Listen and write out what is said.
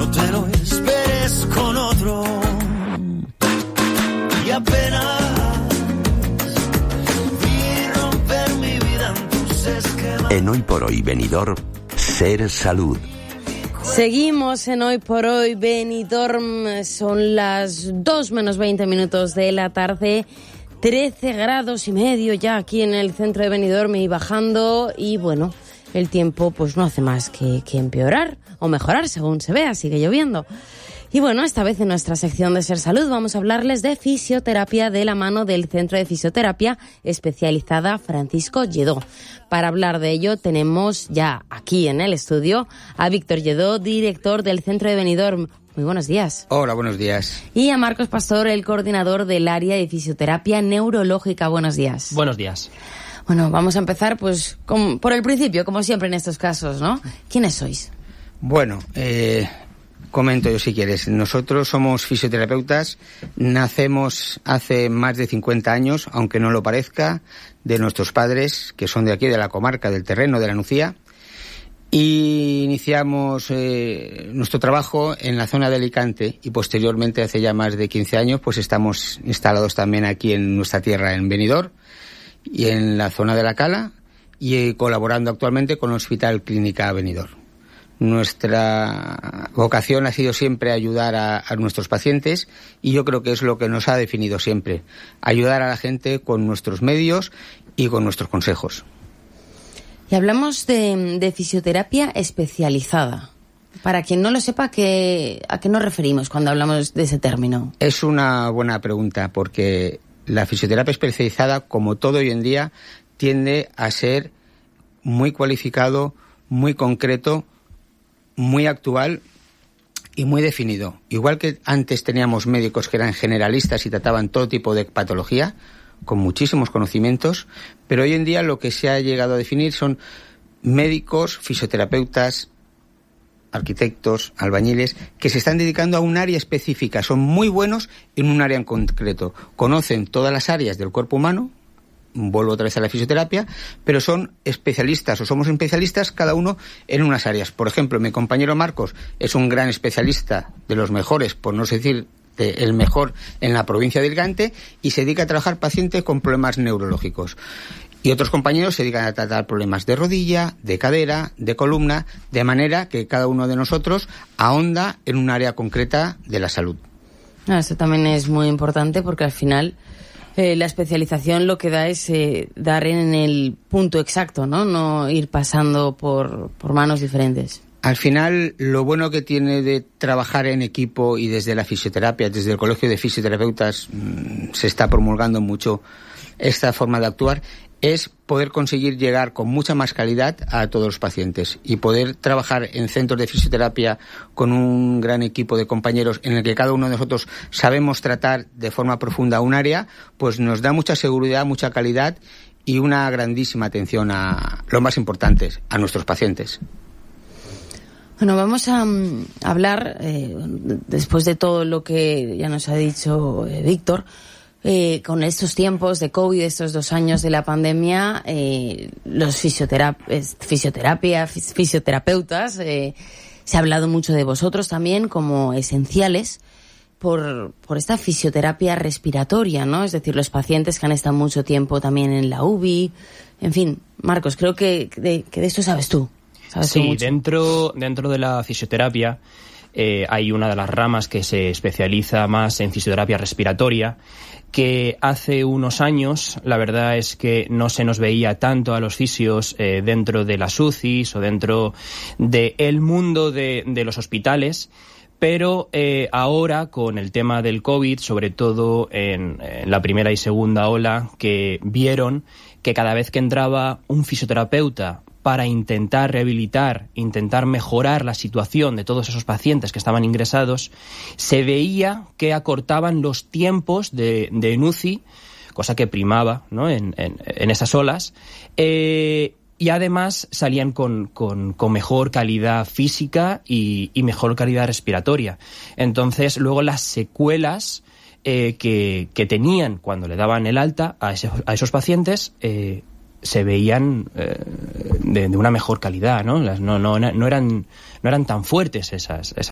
no te lo esperes con otro. Y apenas vi romper mi vida en tus esquemas. En Hoy por Hoy Benidorm, Ser Salud. Seguimos en Hoy por Hoy Benidorm, son las 2 menos 20 minutos de la tarde, 13 grados y medio ya aquí en el centro de Benidorm y bajando, y bueno, el tiempo pues no hace más que empeorar o mejorar según se vea, sigue lloviendo. Y bueno, esta vez en nuestra sección de Ser Salud vamos a hablarles de fisioterapia de la mano del Centro de Fisioterapia Especializada Francisco Lledó. Para hablar de ello tenemos ya aquí en el estudio a Víctor Lledó, director del Centro de Benidorm. Muy buenos días. Hola, buenos días. Y a Marcos Pastor, el coordinador del área de fisioterapia neurológica. Buenos días. Buenos días. Bueno, vamos a empezar pues por el principio, como siempre en estos casos, ¿no? ¿Quiénes sois? Bueno, comento yo si quieres. Nosotros somos fisioterapeutas, nacemos hace más de 50 años, aunque no lo parezca, de nuestros padres, que son de aquí, de la comarca, del terreno, de la Nucía, y iniciamos nuestro trabajo en la zona de Alicante y posteriormente, hace ya más de 15 años, pues estamos instalados también aquí en nuestra tierra, en Benidorm, y en la zona de La Cala, y colaborando actualmente con el Hospital Clínica Benidorm. Nuestra vocación ha sido siempre ayudar a nuestros pacientes, y yo creo que es lo que nos ha definido siempre, ayudar a la gente con nuestros medios y con nuestros consejos. Y hablamos de fisioterapia especializada. Para quien no lo sepa, ¿a qué nos referimos cuando hablamos de ese término? Es una buena pregunta, porque la fisioterapia especializada, como todo hoy en día, tiende a ser muy cualificado, muy concreto, muy actual y muy definido. Igual que antes teníamos médicos que eran generalistas y trataban todo tipo de patología, con muchísimos conocimientos, pero hoy en día lo que se ha llegado a definir son médicos, fisioterapeutas, arquitectos, albañiles, que se están dedicando a un área específica. Son muy buenos en un área en concreto. Conocen todas las áreas del cuerpo humano, vuelvo otra vez a la fisioterapia, pero son especialistas o somos especialistas cada uno en unas áreas. Por ejemplo, mi compañero Marcos es un gran especialista, de los mejores, por no decir el mejor en la provincia de Alicante, y se dedica a trabajar pacientes con problemas neurológicos. Y otros compañeros se dedican a tratar problemas de rodilla, de cadera, de columna, de manera que cada uno de nosotros ahonda en un área concreta de la salud. Eso también es muy importante, porque al final la especialización lo que da es dar en el punto exacto, ¿no? No ir pasando por manos diferentes. Al final, lo bueno que tiene de trabajar en equipo, y desde la fisioterapia, desde el Colegio de Fisioterapeutas, se está promulgando mucho esta forma de actuar, es poder conseguir llegar con mucha más calidad a todos los pacientes, y poder trabajar en centros de fisioterapia con un gran equipo de compañeros en el que cada uno de nosotros sabemos tratar de forma profunda un área, pues nos da mucha seguridad, mucha calidad y una grandísima atención a lo más importante, a nuestros pacientes. Bueno, vamos a hablar, después de todo lo que ya nos ha dicho Víctor, con estos tiempos de COVID, estos 2 años de la pandemia, los fisioterapeutas, se ha hablado mucho de vosotros también como esenciales por esta fisioterapia respiratoria, ¿no? Es decir, los pacientes que han estado mucho tiempo también en la UBI. En fin, Marcos, creo que de esto sabes tú. Sí, dentro de la fisioterapia hay una de las ramas que se especializa más en fisioterapia respiratoria, que hace unos años la verdad es que no se nos veía tanto a los fisios dentro de las UCIs o dentro del mundo de los hospitales, pero ahora con el tema del COVID, sobre todo en la primera y segunda ola, que vieron que cada vez que entraba un fisioterapeuta para intentar rehabilitar, intentar mejorar la situación de todos esos pacientes que estaban ingresados, se veía que acortaban los tiempos de UCI, cosa que primaba, ¿no?, en esas olas, y además salían con mejor calidad física y mejor calidad respiratoria. Entonces, luego las secuelas que tenían cuando le daban el alta a esos pacientes se veían de una mejor calidad, ¿no? No eran tan fuertes esas